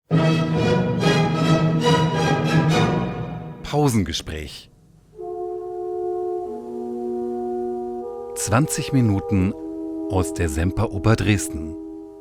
Pausengespräch. 20 Minuten aus der Semperoper Dresden.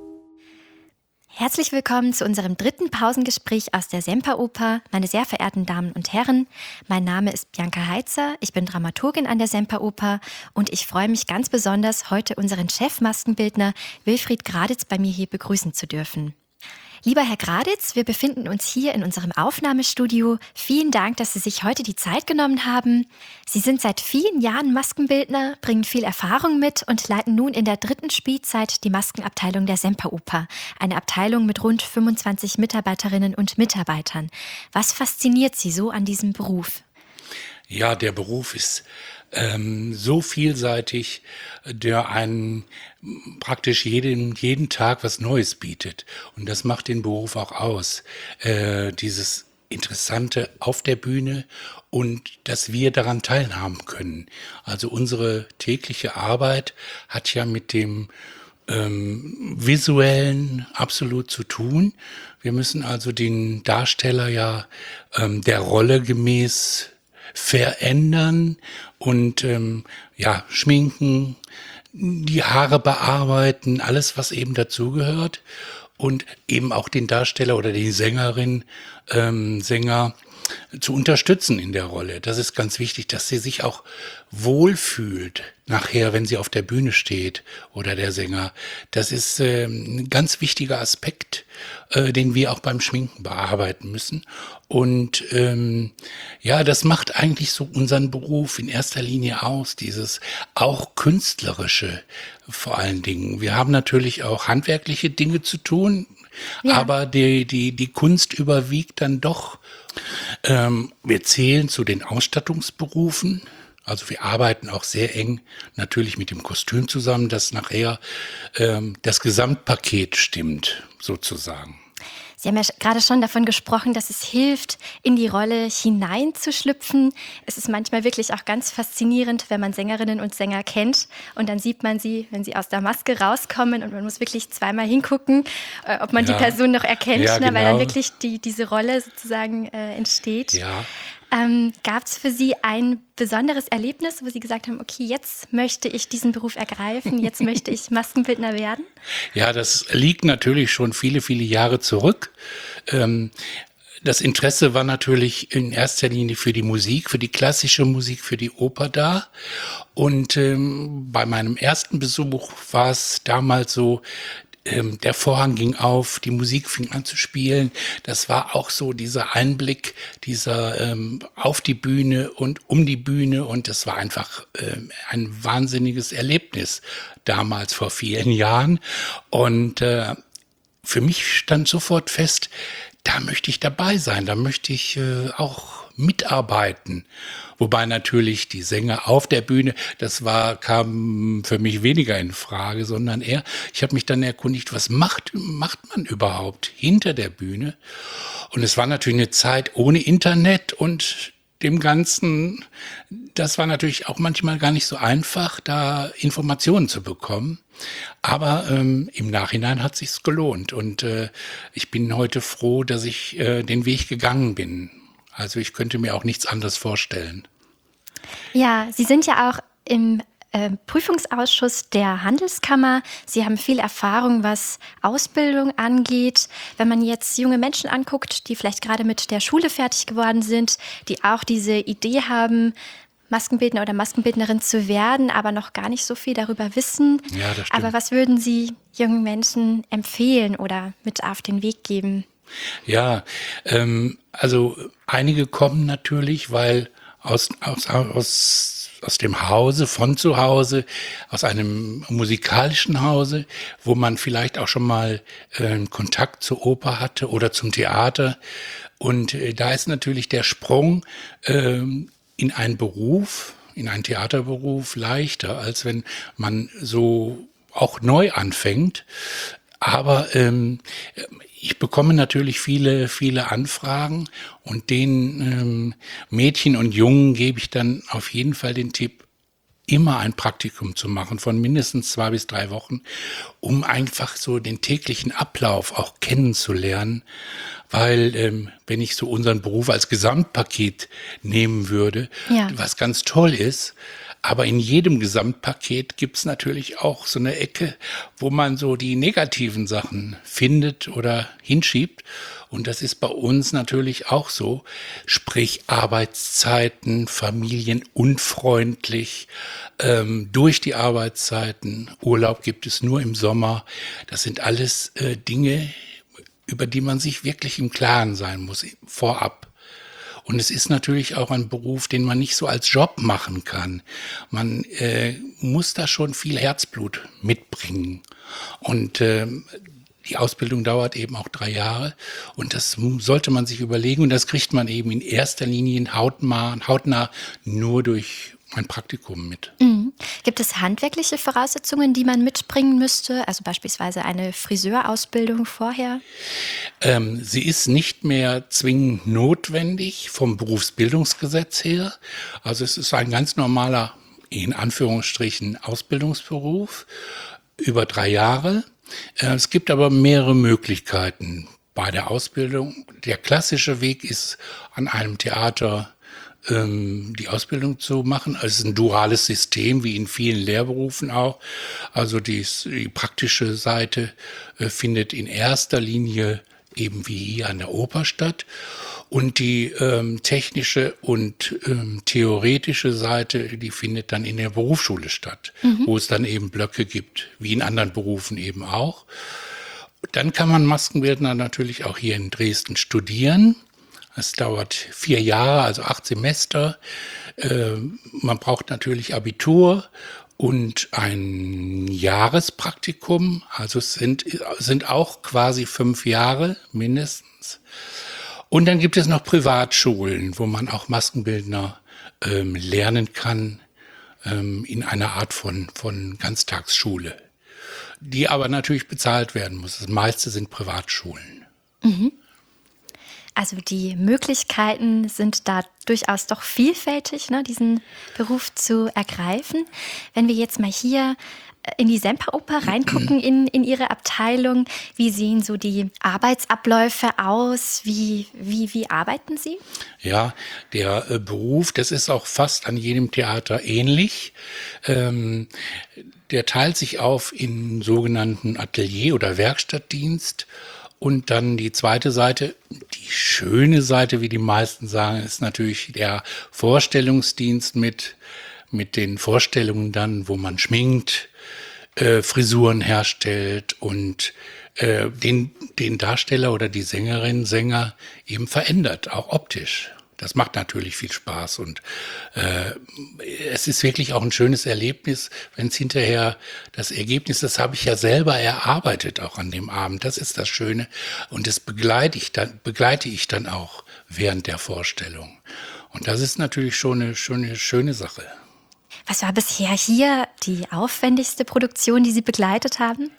Herzlich willkommen zu unserem dritten Pausengespräch aus der Semperoper, meine sehr verehrten Damen und Herren. Mein Name ist Bianca Heitzer, ich bin Dramaturgin an der Semperoper und ich freue mich ganz besonders, heute unseren Chefmaskenbildner Wilfried Graditz bei mir hier begrüßen zu dürfen. Lieber Herr Graditz, wir befinden uns hier in unserem Aufnahmestudio. Vielen Dank, dass Sie sich heute die Zeit genommen haben. Sie sind seit vielen Jahren Maskenbildner, bringen viel Erfahrung mit und leiten nun in der dritten Spielzeit die Maskenabteilung der Semperoper. Eine Abteilung mit rund 25 Mitarbeiterinnen und Mitarbeitern. Was fasziniert Sie so an diesem Beruf? Ja, der Beruf ist so vielseitig, der einen praktisch jeden Tag was Neues bietet. Und das macht den Beruf auch aus. Dieses Interessante auf der Bühne und dass wir daran teilhaben können. Also unsere tägliche Arbeit hat ja mit dem Visuellen absolut zu tun. Wir müssen also den Darsteller ja der Rolle gemäß verändern und schminken, die Haare bearbeiten, alles, was eben dazugehört und eben auch den Darsteller oder die Sängerin, Sänger zu unterstützen in der Rolle. Das ist ganz wichtig, dass sie sich auch wohlfühlt nachher, wenn sie auf der Bühne steht oder der Sänger. Das ist ein ganz wichtiger Aspekt, den wir auch beim Schminken bearbeiten müssen. Und das macht eigentlich so unseren Beruf in erster Linie aus, dieses auch künstlerische vor allen Dingen. Wir haben natürlich auch handwerkliche Dinge zu tun, aber die Kunst überwiegt dann doch. Wir zählen zu den Ausstattungsberufen. Also wir arbeiten auch sehr eng natürlich mit dem Kostüm zusammen, dass nachher das Gesamtpaket stimmt, sozusagen. Sie haben ja gerade schon davon gesprochen, dass es hilft, in die Rolle hineinzuschlüpfen. Es ist manchmal wirklich auch ganz faszinierend, wenn man Sängerinnen und Sänger kennt und dann sieht man sie, wenn sie aus der Maske rauskommen und man muss wirklich zweimal hingucken, ob man die Person noch erkennt, ja, genau. Weil dann wirklich diese Rolle sozusagen entsteht. Ja. Gab es für Sie ein besonderes Erlebnis, wo Sie gesagt haben, okay, jetzt möchte ich diesen Beruf ergreifen, jetzt möchte ich Maskenbildner werden? Ja, das liegt natürlich schon viele, viele Jahre zurück. Das Interesse war natürlich in erster Linie für die Musik, für die klassische Musik, für die Oper da. Und bei meinem ersten Besuch war es damals so, der Vorhang ging auf, die Musik fing an zu spielen. Das war auch so dieser Einblick, dieser auf die Bühne und um die Bühne. Und das war einfach ein wahnsinniges Erlebnis damals vor vielen Jahren. Und für mich stand sofort fest, da möchte ich dabei sein, da möchte ich auch mitarbeiten. Wobei natürlich die Sänger auf der Bühne, kam für mich weniger in Frage, sondern eher, ich habe mich dann erkundigt, was macht man überhaupt hinter der Bühne? Und es war natürlich eine Zeit ohne Internet und dem Ganzen, das war natürlich auch manchmal gar nicht so einfach, da Informationen zu bekommen. Aber im Nachhinein hat sich's gelohnt und ich bin heute froh, dass ich den Weg gegangen bin. Also ich könnte mir auch nichts anderes vorstellen. Ja, Sie sind ja auch im Prüfungsausschuss der Handelskammer. Sie haben viel Erfahrung, was Ausbildung angeht. Wenn man jetzt junge Menschen anguckt, die vielleicht gerade mit der Schule fertig geworden sind, die auch diese Idee haben, Maskenbildner oder Maskenbildnerin zu werden, aber noch gar nicht so viel darüber wissen. Ja, das stimmt. Aber was würden Sie jungen Menschen empfehlen oder mit auf den Weg geben? Ja, also einige kommen natürlich, weil aus dem Hause, von zu Hause, aus einem musikalischen Hause, wo man vielleicht auch schon mal Kontakt zur Oper hatte oder zum Theater. Und da ist natürlich der Sprung in einen Beruf, in einen Theaterberuf leichter, als wenn man so auch neu anfängt. Aber ich bekomme natürlich viele, viele Anfragen und den Mädchen und Jungen gebe ich dann auf jeden Fall den Tipp, immer ein Praktikum zu machen von mindestens 2 bis 3 Wochen, um einfach so den täglichen Ablauf auch kennenzulernen, weil wenn ich so unseren Beruf als Gesamtpaket nehmen würde, Ja. was ganz toll ist, aber in jedem Gesamtpaket gibt's natürlich auch so eine Ecke, wo man so die negativen Sachen findet oder hinschiebt. Und das ist bei uns natürlich auch so. Sprich Arbeitszeiten, familienunfreundlich, durch die Arbeitszeiten. Urlaub gibt es nur im Sommer. Das sind alles Dinge, über die man sich wirklich im Klaren sein muss, vorab. Und es ist natürlich auch ein Beruf, den man nicht so als Job machen kann. Man muss da schon viel Herzblut mitbringen. Und die Ausbildung dauert eben auch 3 Jahre. Und das sollte man sich überlegen. Und das kriegt man eben in erster Linie hautnah nur durch ein Praktikum mit. Mhm. Gibt es handwerkliche Voraussetzungen, die man mitbringen müsste? Also beispielsweise eine Friseurausbildung vorher? Sie ist nicht mehr zwingend notwendig vom Berufsbildungsgesetz her. Also es ist ein ganz normaler, in Anführungsstrichen, Ausbildungsberuf über 3 Jahre. Es gibt aber mehrere Möglichkeiten bei der Ausbildung. Der klassische Weg ist, an einem Theater die Ausbildung zu machen. Also es ist ein duales System, wie in vielen Lehrberufen auch. Also die praktische Seite findet in erster Linie eben wie hier an der Oper statt. Und die technische und theoretische Seite, die findet dann in der Berufsschule statt, wo es dann eben Blöcke gibt, wie in anderen Berufen eben auch. Dann kann man Maskenbildner natürlich auch hier in Dresden studieren. Es dauert 4 Jahre, also 8 Semester. Man braucht natürlich Abitur und ein Jahrespraktikum. Also es sind auch quasi 5 Jahre mindestens. Und dann gibt es noch Privatschulen, wo man auch Maskenbildner lernen kann in einer Art von Ganztagsschule, die aber natürlich bezahlt werden muss. Das meiste sind Privatschulen. Also die Möglichkeiten sind da durchaus doch vielfältig, ne, diesen Beruf zu ergreifen. Wenn wir jetzt mal hier in die Semperoper reingucken, in Ihre Abteilung, wie sehen so die Arbeitsabläufe aus? Wie arbeiten Sie? Ja, der Beruf, das ist auch fast an jedem Theater ähnlich. Der teilt sich auf in sogenannten Atelier- oder Werkstattdienst. Und dann die zweite Seite, die schöne Seite, wie die meisten sagen, ist natürlich der Vorstellungsdienst mit den Vorstellungen dann, wo man schminkt, Frisuren herstellt und den Darsteller oder die Sängerin, Sänger eben verändert, auch optisch. Das macht natürlich viel Spaß und es ist wirklich auch ein schönes Erlebnis, wenn es hinterher das Ergebnis, das habe ich ja selber erarbeitet auch an dem Abend, das ist das Schöne und das begleite ich dann auch während der Vorstellung. Und das ist natürlich schon eine schöne Sache. Was war bisher hier die aufwendigste Produktion, die Sie begleitet haben?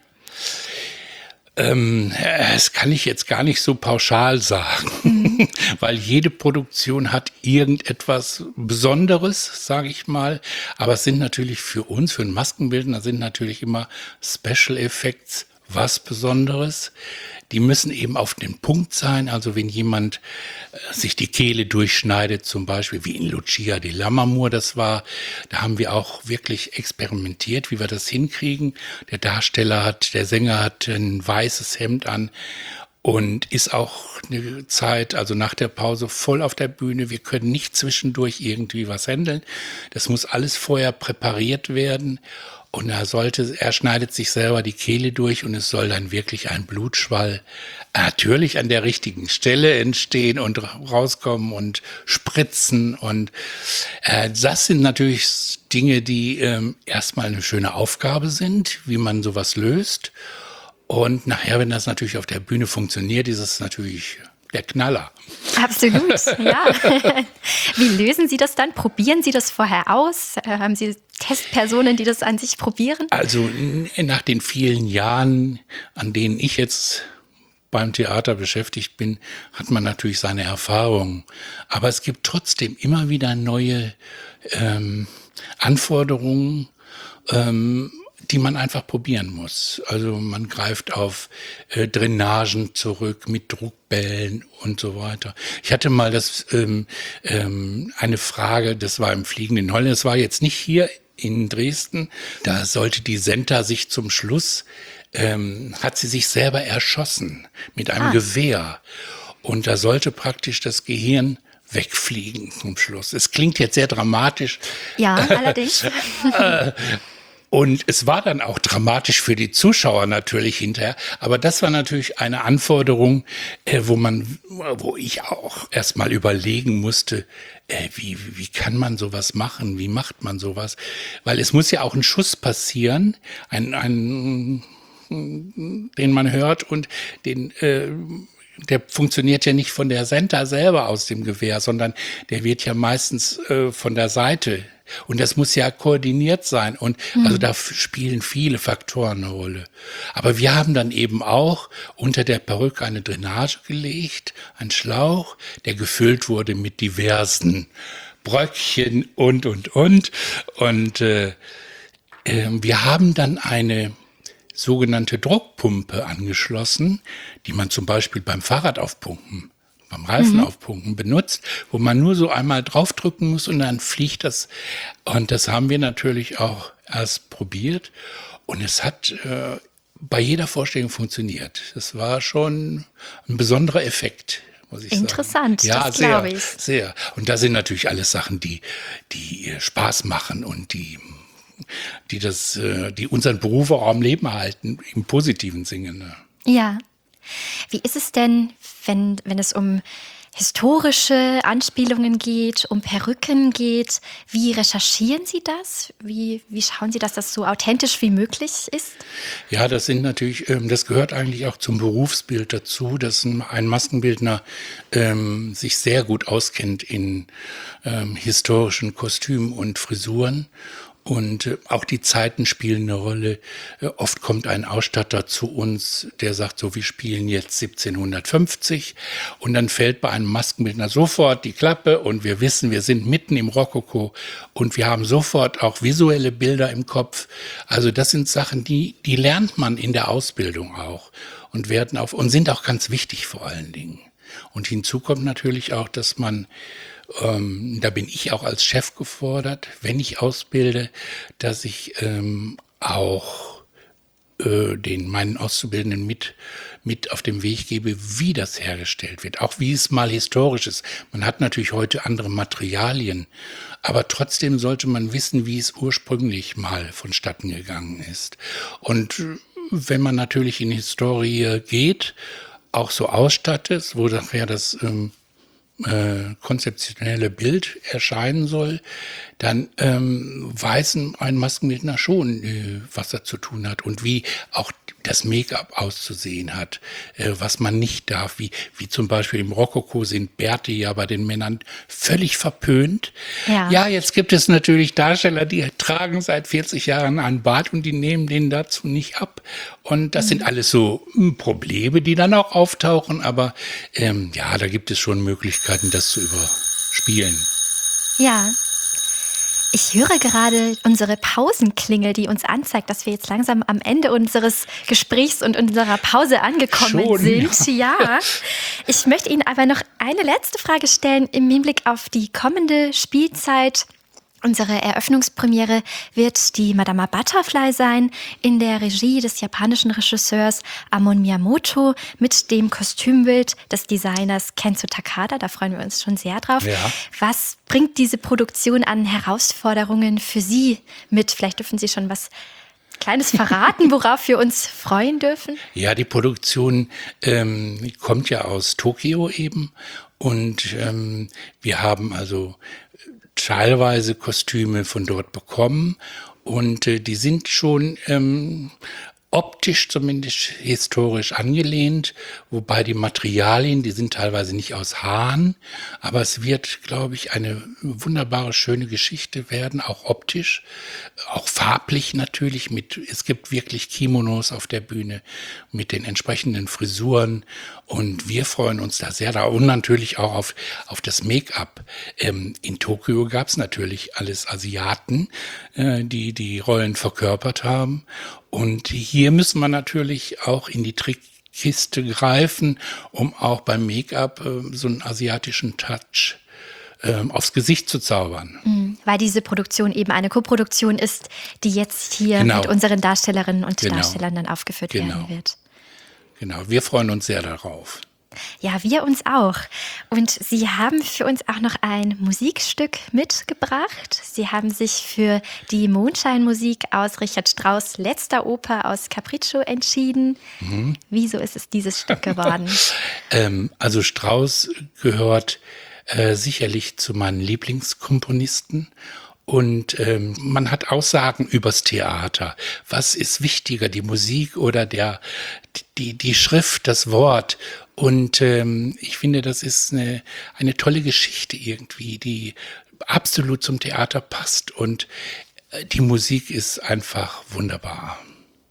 Das kann ich jetzt gar nicht so pauschal sagen, weil jede Produktion hat irgendetwas Besonderes, sage ich mal. Aber es sind natürlich für uns, für einen Maskenbildner, sind natürlich immer Special Effects was Besonderes. Die müssen eben auf den Punkt sein. Also wenn jemand sich die Kehle durchschneidet, zum Beispiel wie in Lucia di Lammermoor das war, da haben wir auch wirklich experimentiert, wie wir das hinkriegen. Der Sänger hat ein weißes Hemd an und ist auch eine Zeit, also nach der Pause, voll auf der Bühne. Wir können nicht zwischendurch irgendwie was handeln. Das muss alles vorher präpariert werden. Und er schneidet sich selber die Kehle durch und es soll dann wirklich ein Blutschwall natürlich an der richtigen Stelle entstehen und rauskommen und spritzen. Und das sind natürlich Dinge, die erstmal eine schöne Aufgabe sind, wie man sowas löst. Und nachher, wenn das natürlich auf der Bühne funktioniert, ist es natürlich der Knaller. Absolut, ja. Wie lösen Sie das dann? Probieren Sie das vorher aus? Haben Sie Testpersonen, die das an sich probieren? Also nach den vielen Jahren, an denen ich jetzt beim Theater beschäftigt bin, hat man natürlich seine Erfahrungen. Aber es gibt trotzdem immer wieder neue Anforderungen. die man einfach probieren muss. Also man greift auf Drainagen zurück mit Druckbällen und so weiter. Ich hatte mal eine Frage, das war im Fliegen in Holland, das war jetzt nicht hier in Dresden, da sollte die Senta sich zum Schluss, hat sie sich selber erschossen mit einem Gewehr. Und da sollte praktisch das Gehirn wegfliegen zum Schluss. Es klingt jetzt sehr dramatisch. Ja, allerdings. Und es war dann auch dramatisch für die Zuschauer natürlich hinterher. Aber das war natürlich eine Anforderung, wo ich auch erstmal überlegen musste, wie kann man sowas machen? Wie macht man sowas? Weil es muss ja auch ein Schuss passieren, den man hört und der funktioniert ja nicht von der Senta selber aus dem Gewehr, sondern der wird ja meistens von der Seite. Und das muss ja koordiniert sein. Und also da spielen viele Faktoren eine Rolle. Aber wir haben dann eben auch unter der Perücke eine Drainage gelegt, einen Schlauch, der gefüllt wurde mit diversen Bröckchen und. Und wir haben dann eine sogenannte Druckpumpe angeschlossen, die man zum Beispiel beim Fahrradaufpumpen, beim Reifenaufpumpen benutzt, wo man nur so einmal draufdrücken muss und dann fliegt das. Und das haben wir natürlich auch erst probiert und es hat bei jeder Vorstellung funktioniert. Das war schon ein besonderer Effekt, muss ich sagen. Interessant, ja, das glaube ich. Sehr. Und da sind natürlich alles Sachen, die Spaß machen und die unseren Beruf auch am Leben halten, im positiven Sinne. Ne? Ja. Wie ist es denn, wenn es um historische Anspielungen geht, um Perücken geht? Wie recherchieren Sie das? Wie schauen Sie, dass das so authentisch wie möglich ist? Ja, das gehört eigentlich auch zum Berufsbild dazu, dass ein Maskenbildner sich sehr gut auskennt in historischen Kostümen und Frisuren. Und auch die Zeiten spielen eine Rolle. Oft kommt ein Ausstatter zu uns, der sagt so, wir spielen jetzt 1750 und dann fällt bei einem Maskenbildner sofort die Klappe und wir wissen, wir sind mitten im Rokoko und wir haben sofort auch visuelle Bilder im Kopf. Also das sind Sachen, die lernt man in der Ausbildung auch und sind auch ganz wichtig vor allen Dingen. Und hinzu kommt natürlich auch, dass man da bin ich auch als Chef gefordert, wenn ich ausbilde, dass ich auch meinen Auszubildenden mit auf den Weg gebe, wie das hergestellt wird, auch wie es mal historisch ist. Man hat natürlich heute andere Materialien, aber trotzdem sollte man wissen, wie es ursprünglich mal vonstatten gegangen ist. Und wenn man natürlich in Historie geht, auch so ausstattet, wo nachher das konzeptionelle Bild erscheinen soll, dann weiß ein Maskenbildner schon, was er zu tun hat und wie auch das Make-up auszusehen hat, was man nicht darf, wie zum Beispiel im Rokoko sind Bärte ja bei den Männern völlig verpönt. Ja, jetzt gibt es natürlich Darsteller, die tragen seit 40 Jahren einen Bart und die nehmen den dazu nicht ab. Und das sind alles so Probleme, die dann auch auftauchen, aber ja, da gibt es schon Möglichkeiten, das zu überspielen. Ja. Ich höre gerade unsere Pausenklingel, die uns anzeigt, dass wir jetzt langsam am Ende unseres Gesprächs und unserer Pause angekommen sind. Ja. Ich möchte Ihnen aber noch eine letzte Frage stellen im Hinblick auf die kommende Spielzeit. Unsere Eröffnungspremiere wird die Madama Butterfly sein, in der Regie des japanischen Regisseurs Amon Miyamoto mit dem Kostümbild des Designers Kenzo Takada. Da freuen wir uns schon sehr drauf. Ja. Was bringt diese Produktion an Herausforderungen für Sie mit? Vielleicht dürfen Sie schon was Kleines verraten, worauf wir uns freuen dürfen? Ja, die Produktion kommt ja aus Tokio eben und wir haben also teilweise Kostüme von dort bekommen und die sind schon optisch zumindest historisch angelehnt, wobei die Materialien, die sind teilweise nicht aus Hahn, aber es wird, glaube ich, eine wunderbare, schöne Geschichte werden, auch optisch, auch farblich natürlich, es gibt wirklich Kimonos auf der Bühne mit den entsprechenden Frisuren und wir freuen uns da sehr und natürlich auch auf das Make-up. In Tokio gab es natürlich alles Asiaten, die Rollen verkörpert haben. Und hier müssen wir natürlich auch in die Trickkiste greifen, um auch beim Make-up so einen asiatischen Touch aufs Gesicht zu zaubern. Weil diese Produktion eben eine Koproduktion ist, die jetzt hier mit unseren Darstellerinnen und Darstellern dann aufgeführt werden wird. Genau, wir freuen uns sehr darauf. Ja, wir uns auch. Und Sie haben für uns auch noch ein Musikstück mitgebracht. Sie haben sich für die Mondscheinmusik aus Richard Strauss' letzter Oper aus Capriccio entschieden. Wieso ist es dieses Stück geworden? Also Strauss gehört sicherlich zu meinen Lieblingskomponisten. Und man hat Aussagen übers Theater. Was ist wichtiger, die Musik oder die Schrift, das Wort? Und ich finde, das ist eine tolle Geschichte irgendwie, die absolut zum Theater passt. Und die Musik ist einfach wunderbar.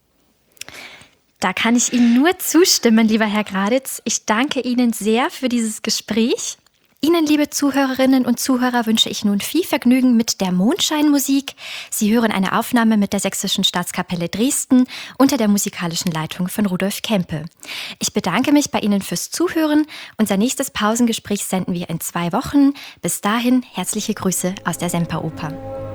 Da kann ich Ihnen nur zustimmen, lieber Herr Graditz. Ich danke Ihnen sehr für dieses Gespräch. Ihnen, liebe Zuhörerinnen und Zuhörer, wünsche ich nun viel Vergnügen mit der Mondscheinmusik. Sie hören eine Aufnahme mit der Sächsischen Staatskapelle Dresden unter der musikalischen Leitung von Rudolf Kempe. Ich bedanke mich bei Ihnen fürs Zuhören. Unser nächstes Pausengespräch senden wir in 2 Wochen. Bis dahin herzliche Grüße aus der Semperoper.